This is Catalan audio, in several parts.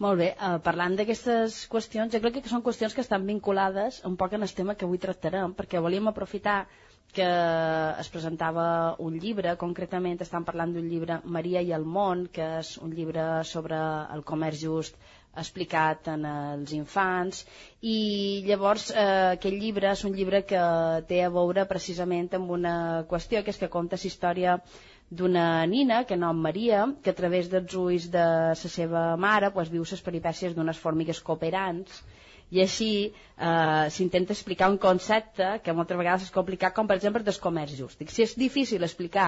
Molt bé, parlant d'aquestes qüestions, jo crec que són qüestions que estan vinculades un poc en el tema que avui tractarem, perquè volíem aprofitar que es presentava un llibre, concretament estan parlant d'un llibre, Maria i el món, que és un llibre sobre el comerç just explicat en els infants, i llavors aquest llibre és un llibre que té a veure precisament amb una qüestió, que és que conta la història d'una nina que nom Maria, que a través dels ulls de la seva mare viu les peripècies d'unes fòrmigues cooperants, i així s'intenta explicar un concepte que moltes vegades és complicat, com per exemple el comerç just. Si és difícil explicar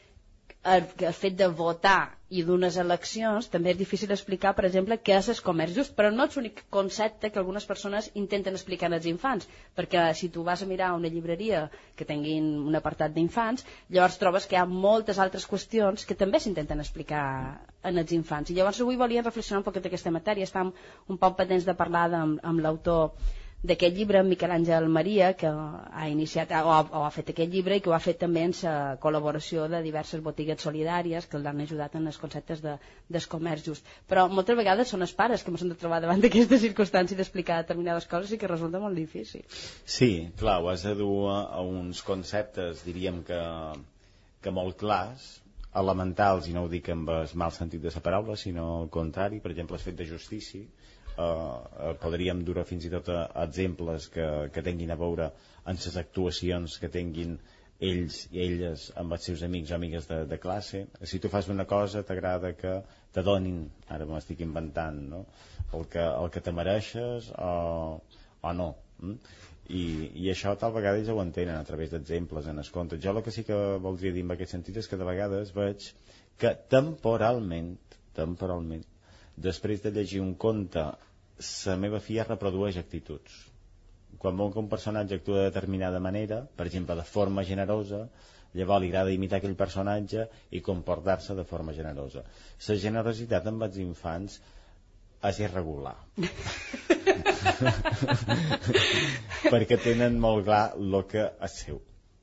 el fet de votar i d'unes eleccions, també és difícil explicar, per exemple, què és el comerç just, però no és l'únic concepte que algunes persones intenten explicar als infants, perquè si tu vas a mirar una llibreria que tinguin un apartat d'infants, llavors trobes que hi ha moltes altres qüestions que també s'intenten explicar als infants. I llavors avui volia reflexionar un poc d'aquesta matèria. Estem un poc pendents de parlar amb l'autor d'aquest llibre, Miquel Àngel Maria, que ha iniciat o ha fet aquest llibre i que ho ha fet també en la col·laboració de diverses botigues solidàries que l'han ajudat en els conceptes del comerç just. Però moltes vegades són els pares que ens hem de trobar davant d'aquesta circumstància d'explicar determinades coses i que resulta molt difícil. Sí, clar, ho has de dur a uns conceptes, diríem que molt clars, elementals, i no ho dic amb el mal sentit de la paraula, sinó al contrari. Per exemple, el fet de justícia, podríem dur fins i tot exemples que tinguin a veure amb les actuacions que tinguin ells i elles amb els seus amics o amigues de classe. Si tu fas una cosa, t'agrada que te donin, ara m'estic inventant, no? el que te mereixes o no. I això tal vegada ells ho entenen a través d'exemples en els contes. Jo el que sí que voldria dir en aquest sentit és que de vegades veig que temporalment, després de llegir un conte, la meva filla reprodueix actituds. Quan veu que un personatge actua de determinada manera, per exemple de forma generosa, llavors li agrada imitar aquell personatge i comportar-se de forma generosa. La generositat amb els infants és irregular. Perquè tenen molt clar el que és seu.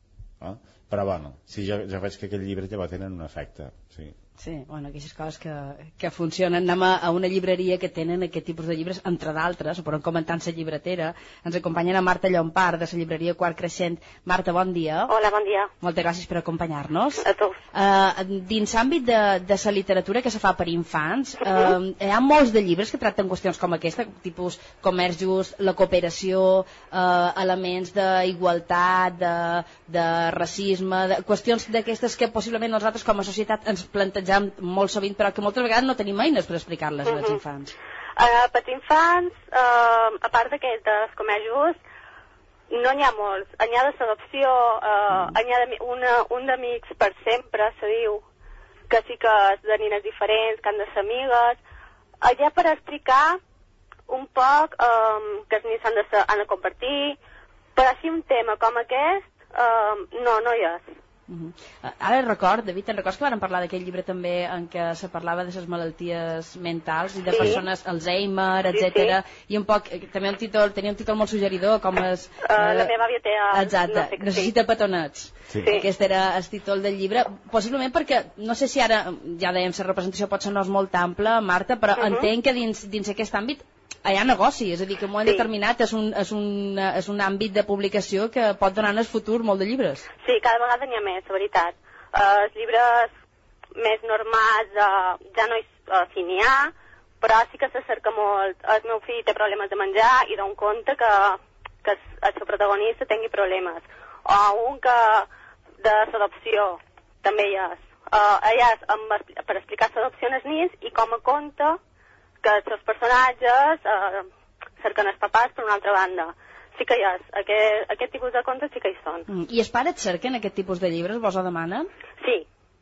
Però bueno, si jo veig que aquest llibre ja tenen un efecte, sí. Sí, bueno, aquestes coses que funcionen. Anem a una llibreria que tenen aquest tipus de llibres, entre d'altres, ho podem comentar en la llibretera. Ens acompanya la Marta Llompart, de la llibreria Quart Creixent. Marta, bon dia. Hola, bon dia. Moltes gràcies per acompanyar-nos. A tu. Dins l'àmbit de la literatura que se fa per infants, hi ha molts de llibres que tracten qüestions com aquesta, tipus comerç just, la cooperació, elements d'igualtat, de racisme, qüestions d'aquestes que possiblement nosaltres com a societat ens plantegem molt sovint, però que moltes vegades no tenim eines per explicar-les als infants. Per infants, a part d'aquest dels comerç just, no n'hi ha molts. N'hi ha de l'adopció, n'hi ha un d'amics per sempre, se diu, que sí que és de nines diferents, que han de ser amigues. Allà per explicar un poc que els nins han de compartir, però així un tema com aquest, no hi és. Ara record, David, te'n recordes que vàrem parlar d'aquell llibre també en què se parlava de les malalties mentals i de persones, Alzheimer, etc. I un poc, també tenia un títol molt suggeridor, com és... La meva àvia té... Exacte, necessita petonets. Sí. Aquest era el títol del llibre, possiblement perquè, no sé si ara, ja dèiem, la representació pot ser no és molt ampla, Marta, però entenc que dins aquest àmbit hi ha negoci, és a dir, que m'ho han determinat, és un àmbit de publicació que pot donar en el futur molt de llibres. Sí, cada vegada n'hi ha més, la veritat. Els llibres més normals ja no n'hi ha, però sí que s'acerca molt. El meu fill té problemes de menjar i d'un conte que el seu protagonista tingui problemes. O un que de l'adopció també hi és. Allà és per explicar l'adopció als nens i com a conte que els seus personatges cerquen els papàs per una altra banda. Sí que hi és. Aquest tipus de contes sí que hi són. I els pares cerquen aquest tipus de llibres? Vos ho demanen? Sí.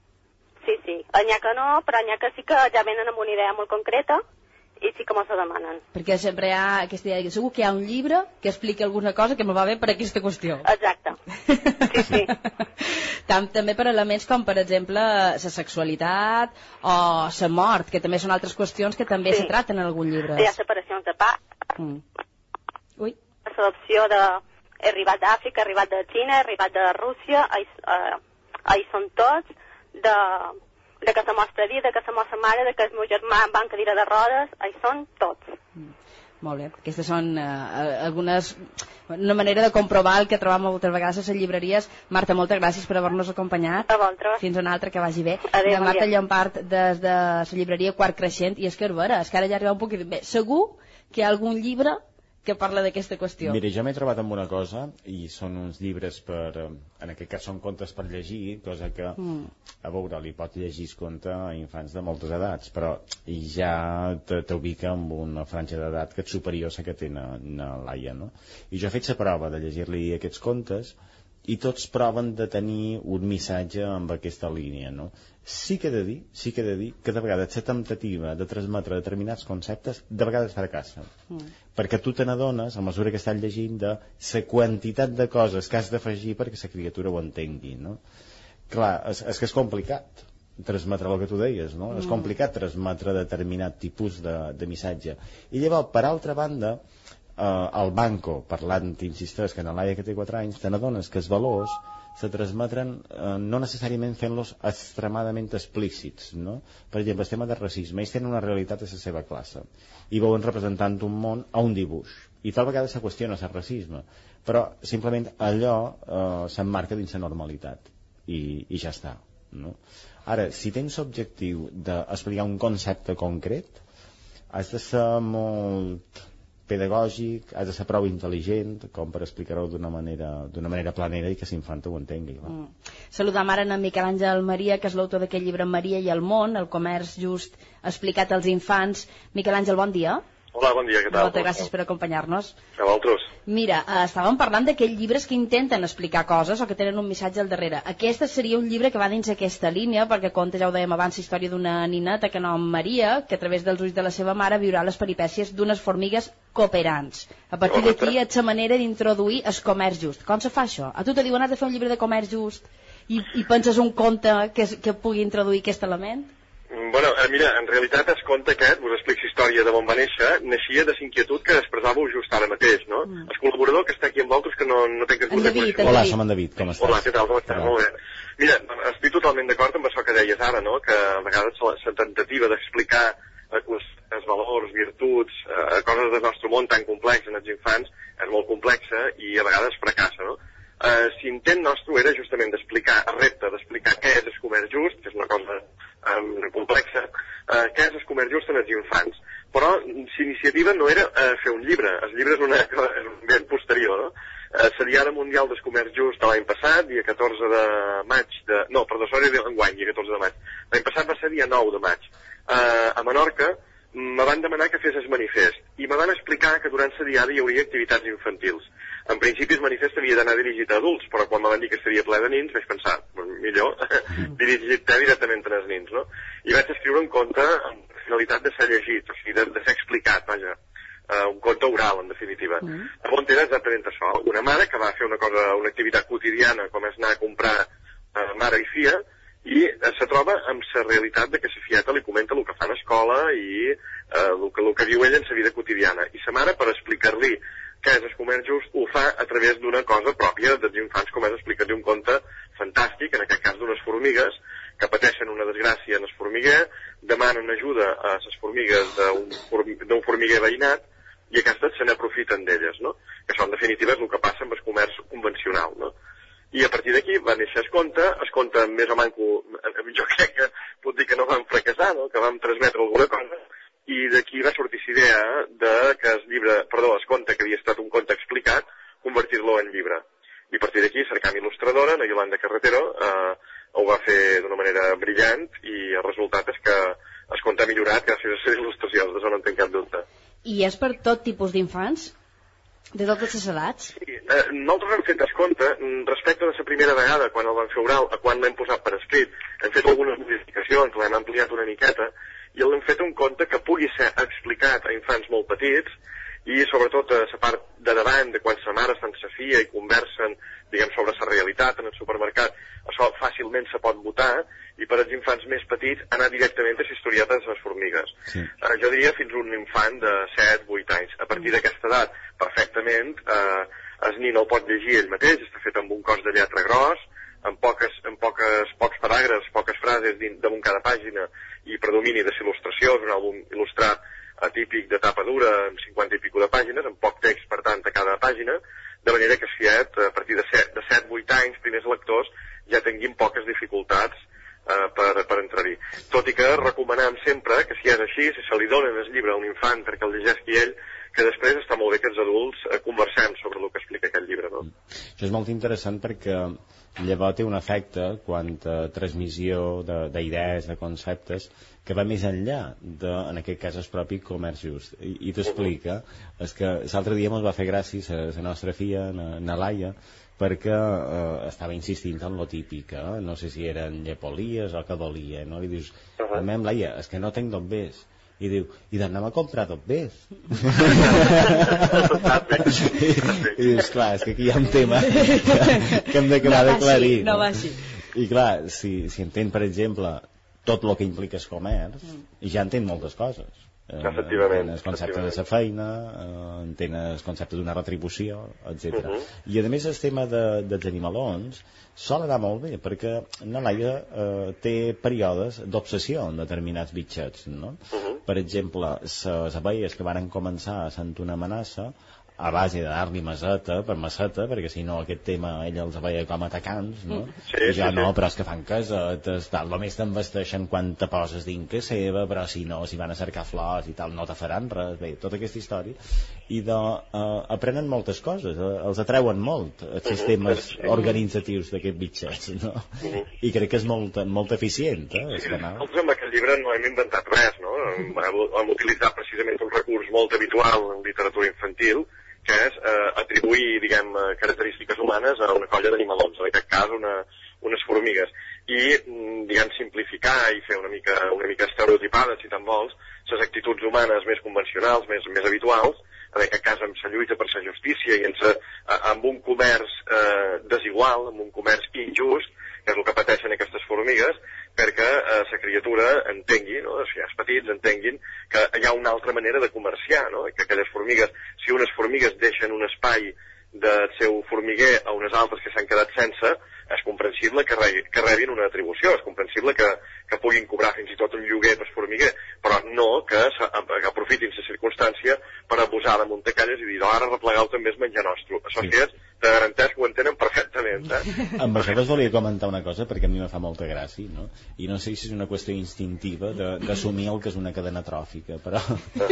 N'hi ha que no, però n'hi ha que sí que ja venen amb una idea molt concreta i sí que mos ho demanen. Perquè sempre hi ha aquesta idea que segur que hi ha un llibre que expliqui alguna cosa que me va bé per aquesta qüestió. Exacte. Sí. També per elements com, per exemple, la sexualitat o la mort, que també són altres qüestions que també se traten en algun llibre. Hi ha separacions de part. Ui. L'adopció arribat d'Àfrica, arribat de Xina, arribat de Rússia, ahí són tots, de que se mostra dia, de que se mostra mare, de que el meu germà va en cadira de rodes, hi són tots. Molt bé, aquestes són una manera de comprovar el que trobam moltes vegades a les llibreries. Marta, moltes gràcies per haver-nos acompanyat. A vosaltres. Fins una altra, que vagi bé. Adéu, de Marta Llompart, des de la llibreria Quart Creixent, i és que és vera, és que ara ja arriba un poc bé. Segur que hi ha algun llibre que parla d'aquesta qüestió. Mira, jo m'he trobat amb una cosa, i són uns llibres en aquest cas són contes per llegir, cosa que, a veure, li pot llegir el conte a infants de moltes edats, però ja t'ubica amb una franja d'edat que és superior a la que té na Laia, no? I jo he fet la prova de llegir-li aquests contes, i tots proven de tenir un missatge amb aquesta línia, no? Sí que he de dir que de vegades la temptativa de transmetre determinats conceptes de vegades fracassa, perquè tu te n'adones, a mesura que estàs llegint, de la quantitat de coses que has d'afegir perquè la criatura ho entengui, no? Clar, és que és complicat transmetre el que tu deies, no? És complicat transmetre determinat tipus de missatge. I llavors, per altra banda, al banco, parlant, insisteix, que en Laia, que té 4 anys, te n'adones que els valors se transmetren no necessàriament fent-los extremadament explícits, no? Per exemple, el tema del racisme, ells tenen una realitat a la seva classe i veuen representant un món a un dibuix, i tal vegada se qüestiona el racisme, però simplement allò s'emmarca dins la normalitat i ja està, no? Ara, si tens l'objectiu d'explicar un concepte concret, has de ser molt pedagògic, has de ser prou intel·ligent com per explicar-ho d'una manera planera i que l'infant ho entengui. Saludam ara en Miquel Àngel Maria, que és l'autor d'aquest llibre Maria i el món, el comerç just explicat als infants. Miquel Àngel, bon dia. Hola, bon dia, què tal? Moltes gràcies per acompanyar-nos. A vosaltres. Mira, estàvem parlant d'aquells llibres que intenten explicar coses o que tenen un missatge al darrere. Aquest seria un llibre que va dins aquesta línia, perquè conta, ja ho dèiem abans, la història d'una nineta que nom Maria, que a través dels ulls de la seva mare viurà les peripècies d'unes formigues cooperants. A partir d'aquí és la manera d'introduir el comerç just. Com se fa això? A tu te diuen has de fer un llibre de comerç just i penses un conte que pugui introduir aquest element? Bueno, mira, en realitat es conta aquest, us explico la història de on va néixer, naixia de l'inquietud que expressàveu just ara mateix, no? El col·laborador que està aquí amb vosaltres, que no té que escoltar. Hola, som en David, com estàs? Hola, què tal, com estàs? Molt bé. Mira, estic totalment d'acord amb això que deies ara, no? Que a vegades la tentativa d'explicar els valors, virtuts, coses del nostre món tan complex en els infants és molt complexa i a vegades fracassa, no? L'intent nostre era justament d'explicar, el repte d'explicar què és el comerç just, que és una cosa complexa, què és el comerç just en els infants. Però l'iniciativa no era fer un llibre, el llibre és un ben posterior, no? La Diada Mundial del Comerç Just de l'any passat, dia 14 de maig, l'enguany, dia 14 de maig. L'any passat va ser dia 9 de maig. A Menorca me van demanar que fes el manifest i me van explicar que durant la diada hi hauria activitats infantils. En principi el manifest havia d'anar dirigit a adults, però quan me van dir que estaria ple de nins vaig pensar, millor dirigit directament als nins, no? I vaig escriure un conte amb la finalitat de ser llegit, o sigui, de ser explicat, vaja, un conte oral, en definitiva. On era exactament això, una mare que va fer una activitat quotidiana, com és anar a comprar mare i fia, i se troba amb la realitat de que la fieta li comenta el que fa a l'escola i el que viu ella en la vida quotidiana. I sa mare, per explicar-li què és el comerç just, ho fa a través d'una cosa pròpia dels infants, com és explicar-li un conte fantàstic, en aquest cas d'unes formigues que pateixen una desgràcia en el formiguer, demanen ajuda a les formigues d'un formiguer veïnat i aquestes se n'aprofiten d'elles, no? Que això, en definitiva, és el que passa amb el comerç convencional, no? I a partir d'aquí va néixer el conte més o manco, jo crec que puc dir que no vam fracassar, no? Que vam transmetre alguna cosa, i d'aquí va sortir la idea de que el conte, que havia estat un conte explicat, convertir-lo en llibre. I a partir d'aquí, cercant il·lustradora, la Yolanda Carretero, ho va fer d'una manera brillant, i el resultat és que el conte ha millorat gràcies a les il·lustracions, d'això no en tinc cap dubte. I és per tot tipus d'infants? De totes les edats? Sí, nosaltres hem fet el conte respecte de la primera vegada, quan el vam fer oral, a quan l'hem posat per escrit. Hem fet algunes modificacions, l'hem ampliat una miqueta, i l'hem fet un conte que pugui ser explicat a infants molt petits, i sobretot a la part de davant, de quan sa mare està en sa filla i conversen, diguem, sobre la realitat en el supermercat, això fàcilment se pot votar, i per als infants més petits anar directament a la historieta de les formigues. Sí. Jo diria fins un infant de 7-8 anys. A partir d'aquesta edat, perfectament, el nin el pot llegir ell mateix, està fet amb un cos de lletra gros, pocs paràgrafs, poques frases damunt cada pàgina i predomini de il·lustració, és un àlbum il·lustrat atípic de tapa dura, amb 50 i pico de pàgines, amb poc text, per tant, a cada pàgina, de manera que Fiat, a partir de 7-8 anys, primers lectors, ja tinguin poques dificultats per entrar-hi. Tot i que recomanem sempre que si és així, si se li donen el llibre a un infant perquè el llegeixi ell, que després està molt bé que els adults conversem sobre el que explica aquest llibre, no? Això és molt interessant perquè llavors té un efecte quant a transmissió d'idees, de conceptes, que va més enllà de, en aquest cas, el propi comerç just. I t'explica, és que l'altre dia ens va fer gràcia la nostra filla, na Laia, perquè estava insistint en lo típic, no sé si eren llepolies o què volia, no? I dius, mem, Laia, és que no tinc dobbers. I diu, i d'anem a comprar dobbers. I dius, clar, és que aquí hi ha un tema que hem d'acabar d'aclarir. No va així. I clar, si entén, per exemple, tot el que implica el comerç, ja entén moltes coses. Efectivament. Entén el concepte de la feina, entén el concepte d'una retribució, etc. I a més el tema dels animalons sol anar molt bé, perquè na Laia té períodes d'obsessió en determinats bitxets, no? Per exemple, les abelles que varen començar sent una amenaça a base de dar-li maseta per maseta, perquè si no aquest tema ella els veia com atacants, no? I jo no, però és que fan casetes, tal, només t'envesteixen quan te poses dins que seva, però si no, si van a cercar flors i tal, no te faran res, bé, tota aquesta història. I aprenen moltes coses, els atreuen molt els sistemes organitzatius d'aquests bitxets, no? I crec que és molt eficient, el canal. Nosaltres amb aquest llibre no hem inventat res, no? Hem utilitzat precisament un recurs molt habitual en literatura infantil, que és atribuir, diguem, característiques humanes a una colla d'animalons, en aquest cas unes formigues, i, diguem, simplificar i fer una mica estereotipades, si tan vols, les actituds humanes més convencionals, més habituals, en aquest cas amb la lluita per la justícia i amb un comerç desigual, amb un comerç injust, que és el que pateixen aquestes formigues, perquè la criatura entengui, no? Si els petits entenguin que hi ha una altra manera de comerciar, no? Que aquelles formigues, si unes formigues deixen un espai del seu formiguer a unes altres que s'han quedat sense, és comprensible que rebin una atribució, és comprensible que puguin cobrar fins i tot un lloguer per formiguer, però no que aprofitin la circumstància per abusar de Montecalles i dir, ara replegar-ho també és menjar nostre. Això sí és, te garanteix que ho entenen perfectament. Amb això us volia comentar una cosa, perquè a mi me fa molta gràcia, no? I no sé si és una qüestió instintiva d'assumir el que és una cadena tròfica, però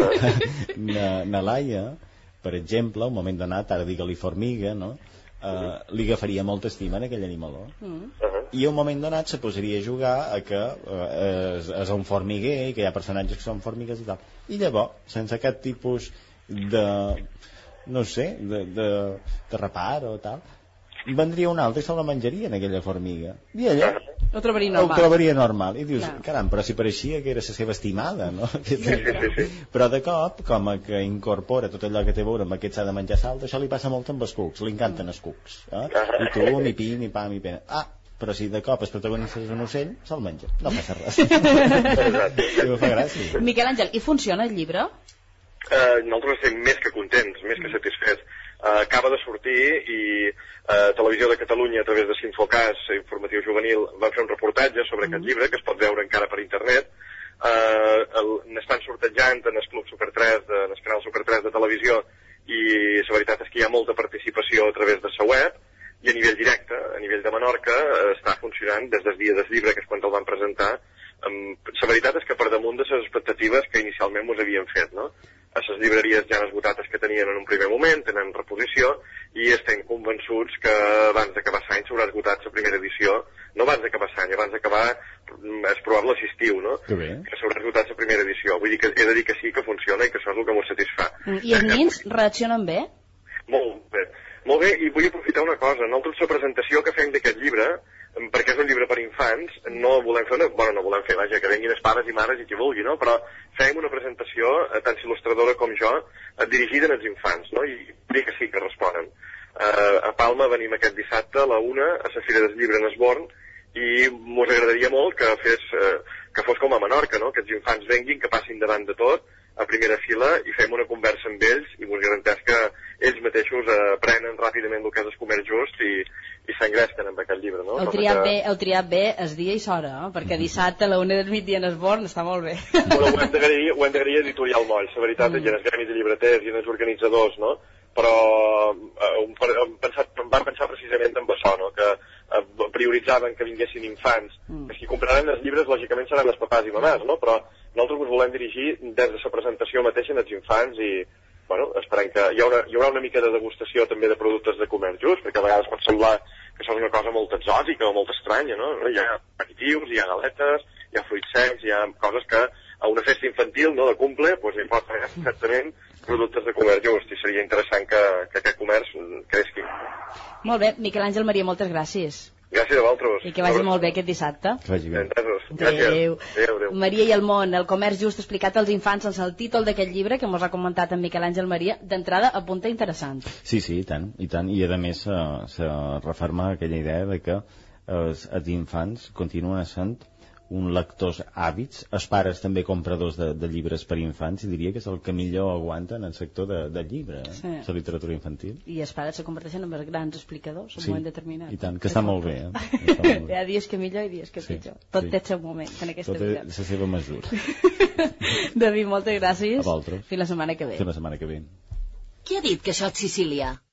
na Laia, per exemple, un moment donat, ara digue-li formiga, no? Li agafaria molta estima en aquell animaló. I un moment donat se posaria a jugar a que és un formiguer i que hi ha personatges que són formigues i tal. I llavors, sense aquest tipus de, no sé, de repar o tal, vendria un altre i se la menjaria en aquella formiga. I ella ho trobaria normal. I dius, caram, però si pareixia que era la seva estimada, no? Però de cop, com que incorpora tot allò que té a veure amb aquest s'ha de menjar salt, això li passa molt amb els cucs, li encanten els cucs. I tu, mi pi, mi pa, mi pena. Però si de cop el protagonista és un ocell, se'l menja. No passa res. I em fa gràcia. Miquel Àngel, i funciona el llibre? Nosaltres estem més que contents, més que satisfets. Acaba de sortir i Televisió de Catalunya, a través de Sinfocas, Informatiu Juvenil, van fer un reportatge sobre aquest llibre, que es pot veure encara per internet. N'estan sortejant en el Club Super 3, en el canal Super 3 de televisió, i la veritat és que hi ha molta participació a través de la web, i a nivell directe, a nivell de Menorca, està funcionant des del dia del llibre, que és quan el van presentar. La veritat és que per damunt de les expectatives que inicialment mos havien fet, no? A les llibreries ja han esgotat les que tenien en un primer moment, tenen reposició, i estem convençuts que abans d'acabar l'any s'haurà esgotat la primera edició, no abans d'acabar l'any, abans d'acabar és probable l'estiu, no? Que s'haurà esgotat la primera edició. Vull dir que he de dir que sí que funciona i que això és el que ens satisfà. I els nens reaccionen bé? Molt bé. Molt bé, i vull aprofitar una cosa. Nosaltres la presentació que fem d'aquest llibre, perquè és un llibre per infants, no volem fer no volem fer, vaja, que venguin els pares i mares i qui vulgui, no? Però fem una presentació, tant il·lustradora com jo, dirigida als infants, no? I dir que sí, que responen. A Palma venim aquest dissabte a la 1 a la Fira del Llibre en Esborn, i mos agradaria molt que fos com a Menorca, no? Que els infants venguin, que passin davant de tot, a primera fila i fem una conversa amb ells i us garanteix que ells mateixos aprenen ràpidament el que és el comerç just i s'engresquen amb aquest llibre, no? Heu triat bé el dia i l'hora, perquè dissabte a la 1 del migdia en Esborn està molt bé. Bueno, ho hem d'agrair a Editorial Moll, la veritat, i en els gremis de llibreters i en els organitzadors, no? Però vam pensar precisament en això, no? Que prioritzaven que vinguessin infants. Els que compraran els llibres, lògicament, seran els papàs i mamàs, no? Però nosaltres us volem dirigir des de la presentació mateixa als infants i, bueno, esperem que hi haurà una mica de degustació també de productes de comerç just, perquè a vegades pot semblar que això és una cosa molt exòtica o molt estranya, no? Hi ha aperitius, hi ha galetes, hi ha fruits secs, hi ha coses que a una festa infantil, no, de cumple, doncs hi pot haver exactament productes de comerç just i seria interessant que aquest comerç cresqui. Molt bé, Miquel Àngel Maria, moltes gràcies. Gràcies a vosaltres. I que vagi molt bé aquest dissabte. Que vagi bé. Adéu. Maria i el món, el comerç just explicat als infants sense el títol d'aquest llibre que mos ha comentat en Miquel Àngel Maria, d'entrada apunta interessant. Sí, i tant. I a més se referma aquella idea de que els infants continuen sent un lectors hàbits, els pares també compradors de llibres per infants, i diria que és el que millor aguanta en el sector del llibre, sí. La literatura infantil. I els pares se converteixen en els grans explicadors en un moment determinat. I tant, que està molt bé. Hi ha dies que millor i dies que pitjor. Tot té el seu moment en aquesta vida. Tot té la seva mesura. David, moltes gràcies. A vosaltres. Fins la setmana que ve. Fins la setmana que ve. Qui ha dit que això és Sicília?